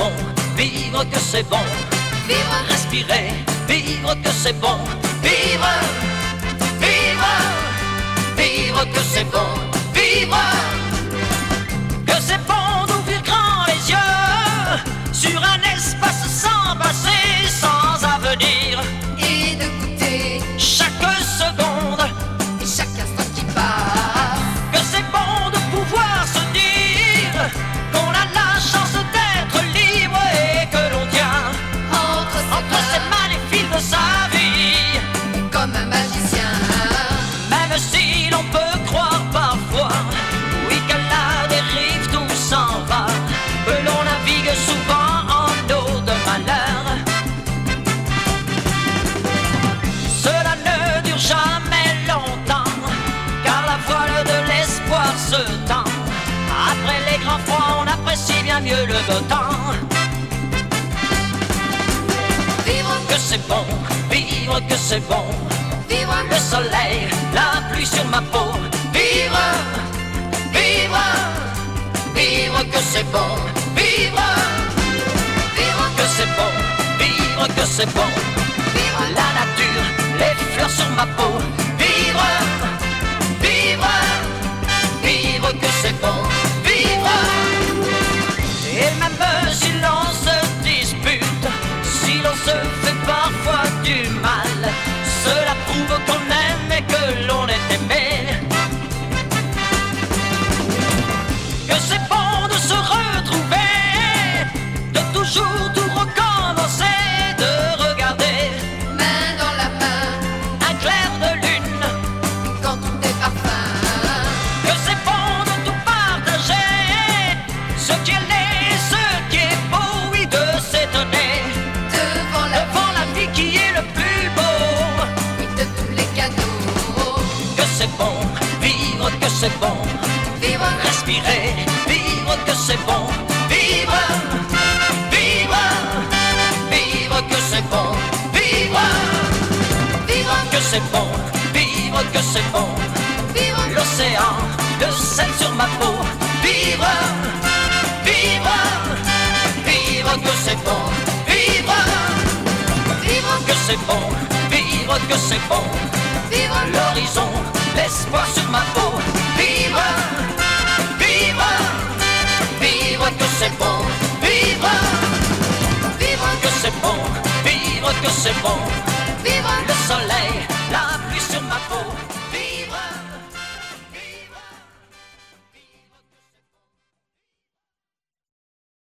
bon, vivre que c'est bon, Vivre, respirer, vivre que c'est bon, vivre, vivre, vivre que c'est bon, vivre, que c'est bon d'ouvrir grand les yeux sur un espace sans passé, sans avenir, et de goûter chaque seconde, et chaque instant qui passe. que c'est bon de pouvoir se dire qu'on a la chance d'être libre et que l'on tient entre ses mains les fils de sa vie. Comme un magicien, Même si l'on peut croire parfois, oui qu'à la dérive tout s'en va, que l'on navigue souvent en eau de malheur. Cela ne dure jamais longtemps, car la voile de l'espoir se tend. Après les grands froids, on apprécie bien mieux le beau temps. vivre, Que c'est bon, vivre que c'est bon, vivre, le soleil, la pluie sur ma peau. Vivre, vivre, vivre que c'est bon, vivre, vivre, que c'est bon, vivre que c'est bon. vivre, La nature, les fleurs sur ma peau. Vivre, vivre, vivre que c'est bon, vivre. Et même si l'on se dispute, si l'on se fait parfois du mal, cela prouve qu'on aime et que l'on est aimé. Que c'est bon de se retrouver, de toujours tout recommencer, de regarder main dans la main, un clair de lune. quand tout est parfum. Que c'est bon de tout partager, ce qui est laid, ce qui est beau, oui, de s'étonner Devant la devant la vie qui est le plus beau. vie de tous les cadeaux. Que c'est bon, vivre que c'est bon, Vivre, respirer, vivre que c'est bon, vivre, vivre, vivre que c'est bon, vivre, vivre, que c'est bon, vivre que c'est bon. vivre, L'océan, le sel sur ma peau. Vivre, vivre, vivre que c'est bon. Vivre, vivre, que c'est bon. Vivre que c'est bon. vivre, L'horizon, l'espoir.